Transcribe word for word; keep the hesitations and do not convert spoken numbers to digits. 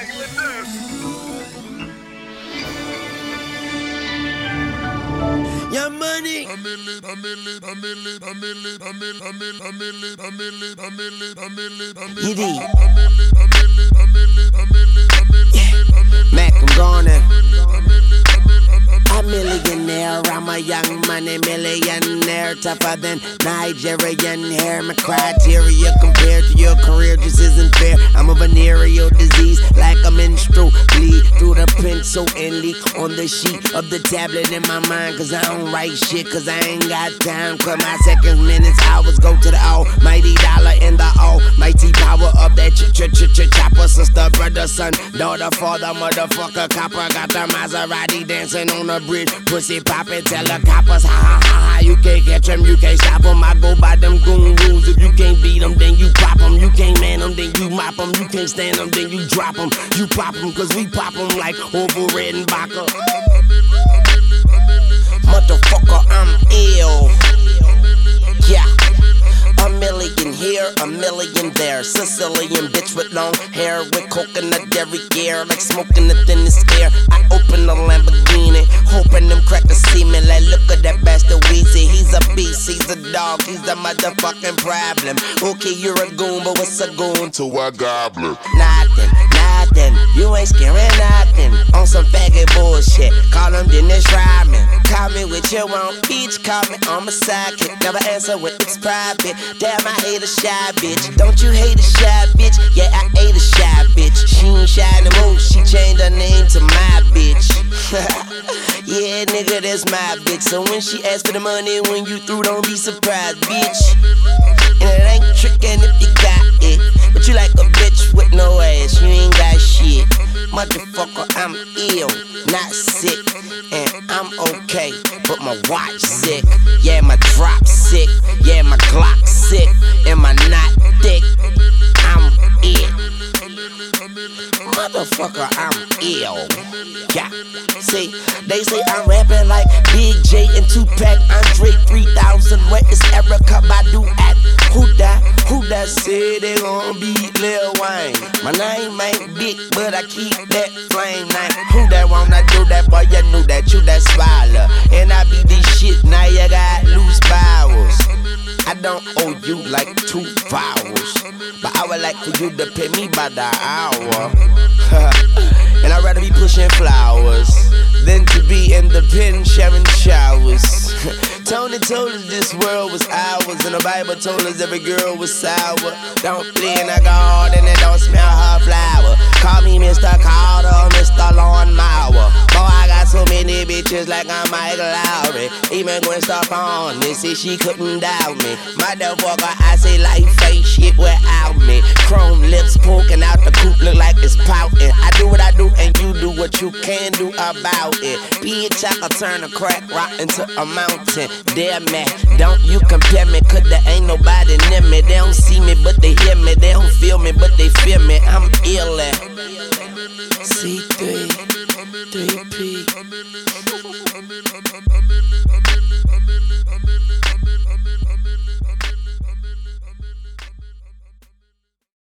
Your money. Edie. Mac, I'm gone. A millionaire, I'm a young money millionaire, tougher than Nigerian hair. My criteria compared to your career just isn't fair. I'm a venereal disease, like a menstrual bleed through the pencil and leak on the sheet of the tablet in my mind. Cause I don't write shit, cause I ain't got time. Cause my seconds, minutes, hours go to the almighty dollar and the almighty power of that ch ch ch ch chopper. Sister, brother, son, daughter, father, motherfucker, copper. Got the Maserati dancing on the bridge, pussy poppin', tell the coppers, ha ha ha ha. You can't catch them, you can't stop them. I go by them goon rules. If you can't beat them, then you pop them. You can't man them, then you mop them. You can't stand them, then you drop them. You pop them, cause we pop them like Orville Redenbacher. Motherfucker, I'm ill. Yeah. A million here, a million there. Sicilian bitch with long hair, with coconut every year, like smoking the thinnest air. I open a Lamborghini, hoping them crackers see me. Like, look at that bastard Weezy. He's a beast, he's a dog, he's the motherfucking problem. Okay, you're a goon, but what's a goon to a goblin? Nothing, nothing. You ain't scaring nothing. On some faggot bullshit. Call him Dennis Rodman. Call me with your own peach. Call me on my sidekick. Never answer when it's private. Damn, I hate a shy bitch. Don't you hate a shy bitch? Yeah, I hate a shy bitch. She ain't shy no more. She changed her name to my bitch. Yeah, nigga, that's my bitch. So when she asks for the money, when you through, don't be surprised, bitch. And it ain't trickin' if you got it. But you like a bitch with no ass. You ain't got shit. Motherfucker, I'm ill, not sick. And I'm okay, but my watch sick. Yeah, my drop sick. Yeah, my Glock sick. And my knot thick. I'm it. Motherfucker, I'm ill. Yeah. See, they say I'm rapping like Big J and Tupac. Andre three thousand. Where is Erykah Badu at? Who that? Who that say they gon' beat Lil Wayne? My name ain't big, but I keep that flame name. Who that wanna do that? Boy, you knew that, you that smiler. And I be this shit, now you got loose bowels. I don't owe you like two vowels, but I would like for you to pay me by the hour. And I'd rather be pushing flowers than to be in the pen sharing showers. Tony told us this world was ours, and the Bible told us every girl was sour. Don't play in the garden and don't smell her flower. Call me Mister Carter, Mister Lawnmower. Boy, I got so many bitches like I'm Michael Lowry. Even Gwen Stefani said she couldn't doubt me. Motherfucker, I say life ain't shit without me. Chrome lips poking out the coop, look like it's pouting. I do what I do and you do what you can do about it. Bitch, I can turn a crack rock into a mountain. Damn man, don't you compare me, cause there ain't nobody near me. They don't see me, but they hear me. They don't feel me, but they feel me. I'm ill at C three, three P.